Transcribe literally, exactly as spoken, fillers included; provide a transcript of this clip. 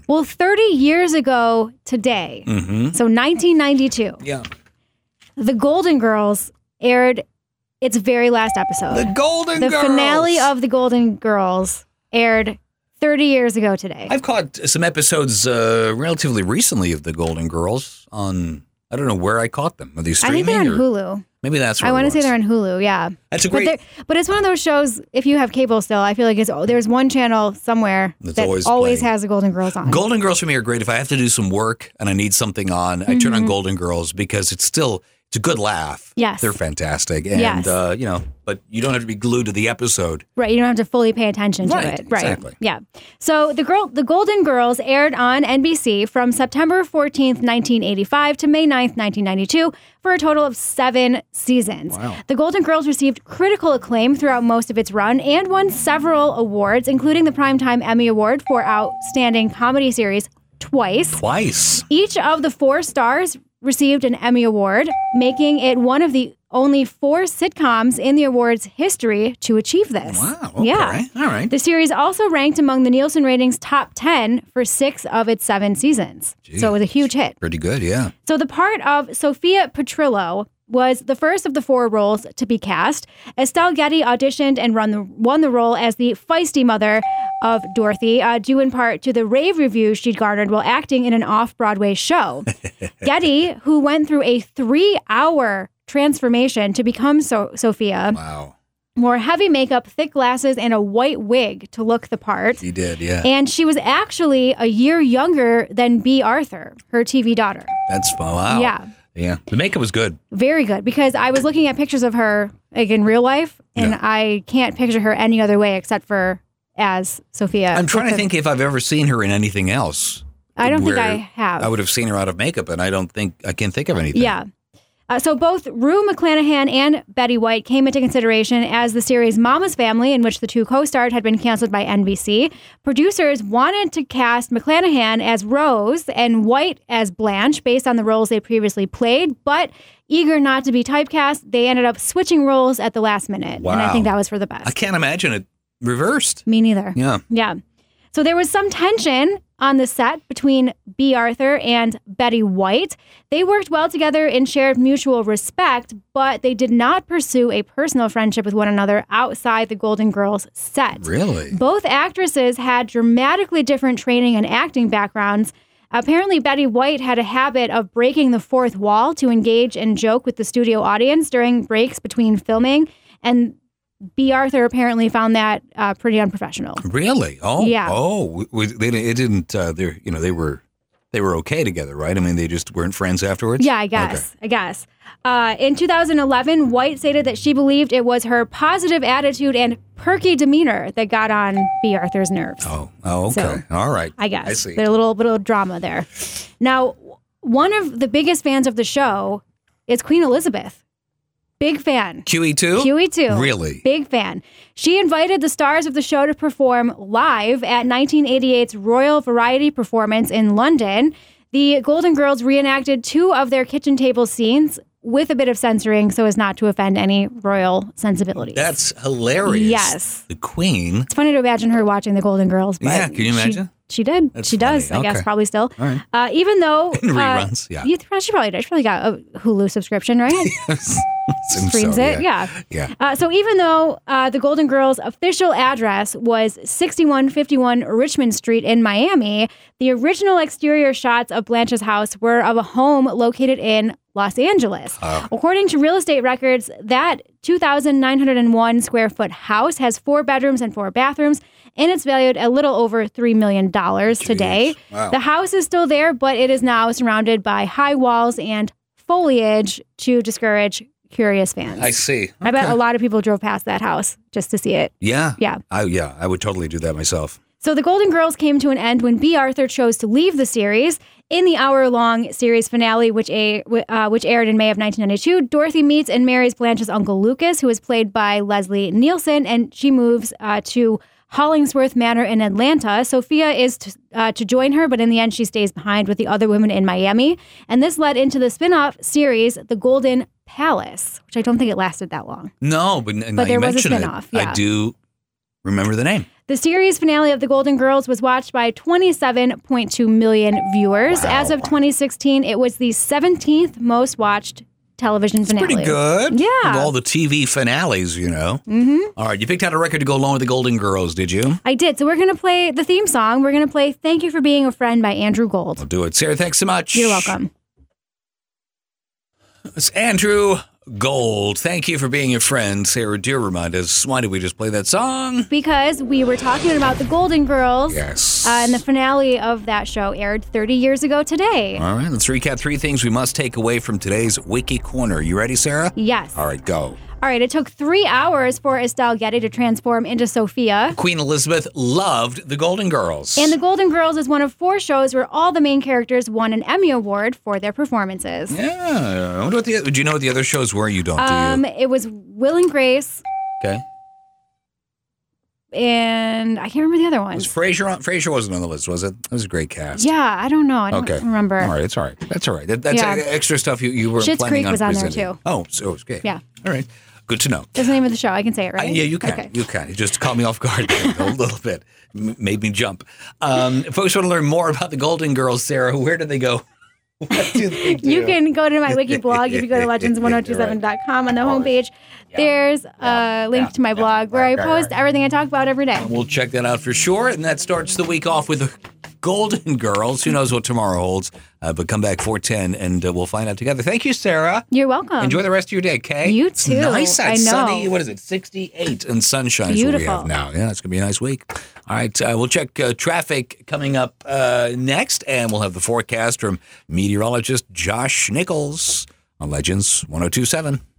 Well, thirty years ago today, Mm-hmm. so nineteen ninety-two, Yeah. The Golden Girls aired its very last episode. The Golden The Girls. finale of The Golden Girls aired thirty years ago today. I've caught some episodes uh, relatively recently of The Golden Girls on, I don't know where I caught them. Are they I streaming? think they're on or- Hulu. Maybe that's what I it want to say was. they're on Hulu, yeah. That's a But, great... they're- but it's one of those shows, if you have cable still, I feel like it's there's one channel somewhere That's that always always, playing. has The Golden Girls on. Golden Girls for me are great. If I have to do some work and I need something on, I turn on Golden Girls because it's still, it's a good laugh. Yes. They're fantastic. And, Yes. uh, you know, but you don't have to be glued to the episode. Right, you don't have to fully pay attention to Right, it. Right, exactly. yeah. So the girl, the Golden Girls aired on N B C from September fourteenth, nineteen eighty-five to May ninth, nineteen ninety-two for a total of seven seasons. Wow. The Golden Girls received critical acclaim throughout most of its run and won several awards, including the Primetime Emmy Award for Outstanding Comedy Series twice. Twice. Each of the four stars received an Emmy Award, making it one of the only four sitcoms in the award's history to achieve this. Wow. Okay. Yeah. All right. The series also ranked among the Nielsen ratings top ten for six of its seven seasons. Gee. So it was a huge hit. Pretty good, yeah. So the part of Sophia Petrillo was the first of the four roles to be cast. Estelle Getty auditioned and run the, won the role as the feisty mother of Dorothy, uh, due in part to the rave reviews she'd garnered while acting in an off-Broadway show. Getty, who went through a three-hour transformation to become so- Sophia, Wow. wore heavy makeup, thick glasses, and a white wig to look the part. He did, yeah. And she was actually a year younger than Bea Arthur, her T V daughter. That's fun. Wow. Yeah. Yeah. The makeup was good. Very good, because I was looking at pictures of her like in real life, and Yeah. I can't picture her any other way except for as Sophia. I'm trying with to the- think if I've ever seen her in anything else. I don't think where I have. I would have seen her out of makeup, and I don't think I can think of anything. Yeah. Uh, so both Rue McClanahan and Betty White came into consideration as the series Mama's Family, in which the two co-starred, had been canceled by N B C. Producers wanted to cast McClanahan as Rose and White as Blanche based on the roles they previously played, but eager not to be typecast, they ended up switching roles at the last minute. And I Wow. think that was for the best. I can't imagine it reversed. Me neither. Yeah. Yeah. So there was some tension on the set between Bea Arthur and Betty White. They worked well together and shared mutual respect, but they did not pursue a personal friendship with one another outside the Golden Girls set. Really? Both actresses had dramatically different training and acting backgrounds. Apparently, Betty White had a habit of breaking the fourth wall to engage and joke with the studio audience during breaks between filming, and Bea Arthur apparently found that uh, pretty unprofessional. Really? Oh, Yeah. Oh, w- w- they it didn't. Uh, they you know they were they were okay together, right? I mean, they just weren't friends afterwards. Yeah, I guess. I guess. Uh, in two thousand eleven, White stated that she believed it was her positive attitude and perky demeanor that got on Bea Arthur's nerves. Oh. Oh. Okay. So, All right. I guess. I see. There's a little bit of drama there. Now, one of the biggest fans of the show is Queen Elizabeth. Big fan. Q E two. Q E two. Really? Big fan. She invited the stars of the show to perform live at nineteen eighty-eight's Royal Variety Performance in London. The Golden Girls reenacted two of their kitchen table scenes with a bit of censoring so as not to offend any royal sensibilities. That's hilarious. Yes. The Queen. It's funny to imagine her watching the Golden Girls. But Yeah, can you she- imagine? She, did. That's she does, funny. I guess, Okay. probably still. All right. Uh, even though... In uh, reruns, yeah. You, she probably does. She probably got a Hulu subscription, right? Seems Streams so, it, yeah. Yeah. Uh, so even though uh, the Golden Girls' official address was sixty-one fifty-one Richmond Street in Miami, the original exterior shots of Blanche's house were of a home located in Los Angeles. Oh. According to real estate records, that two thousand nine hundred one square foot house has four bedrooms and four bathrooms, and it's valued a little over three million dollars today. Wow. The house is still there, but it is now surrounded by high walls and foliage to discourage curious fans. I see. I bet Okay. a lot of people drove past that house just to see it. Yeah. Yeah. I, yeah. I would totally do that myself. So the Golden Girls came to an end when Bea Arthur chose to leave the series. In the hour-long series finale, which a, uh, which aired in May of nineteen ninety-two, Dorothy meets and marries Blanche's uncle Lucas, who is played by Leslie Nielsen, and she moves uh, to Hollingsworth Manor in Atlanta. Sophia is to, uh, to join her, but in the end, she stays behind with the other women in Miami. And this led into the spin-off series, The Golden Palace, which I don't think it lasted that long. No, but, n- now But there you was a mention it, spin-off, yeah. I do remember the name. The series finale of The Golden Girls was watched by twenty-seven point two million viewers. Wow. As of twenty sixteen, it was the seventeenth most watched television finale. Pretty good. Yeah. Of all the T V finales, you know. Mm-hmm. All right. You picked out a record to go along with the Golden Girls, did you? I did. So we're going to play the theme song. We're going to play Thank You for Being a Friend by Andrew Gold. I'll do it. Sarah, thanks so much. You're welcome. It's Andrew Gold. Thank you for being a friend. Sarah, do remind us, why did we just play that song? Because we were talking about the Golden Girls. Yes. Uh, and the finale of that show aired thirty years ago today. All right, let's recap three things we must take away from today's Wiki Corner. You ready, Sarah? Yes. All right, go. All right, it took three hours for Estelle Getty to transform into Sophia. Queen Elizabeth loved the Golden Girls. And The Golden Girls is one of four shows where all the main characters won an Emmy Award for their performances. Yeah. I wonder what the, do you know what the other shows were? You don't, Um, do you? It was Will and Grace, Okay. and I can't remember the other Was ones. Frasier on? Frasier wasn't on the list, was it? That was a great cast. Yeah, I don't know. I don't Okay. remember. All right, it's all right. That's all right. That, that's Yeah. extra stuff you, you were Schitt's planning Creek on was on there, presenting. too. Oh, so okay. Yeah. All right. Good to know. That's the name of the show. I can say it, Uh, right? yeah, you can. Okay. You can. You just caught me off guard there, a little bit. M- made me jump. Um, if folks want to learn more about the Golden Girls, Sarah, where do they go? What do they do? You can go to my wiki blog if you go to legends ten twenty-seven dot com on the homepage. There's a link to my blog where I post everything I talk about every day. We'll check that out for sure. And that starts the week off with the Golden Girls. Who knows what tomorrow holds? Uh, but come back four ten and uh, we'll find out together. Thank you, Sarah. You're welcome. Enjoy the rest of your day, okay? You It's too. nice and I know. sunny. What is it? sixty-eight and sunshine is what we Beautiful. have now. Yeah, it's going to be a nice week. All right, uh, we'll check uh, traffic coming up uh, next, and we'll have the forecast from meteorologist Josh Nichols on Legends ten twenty-seven.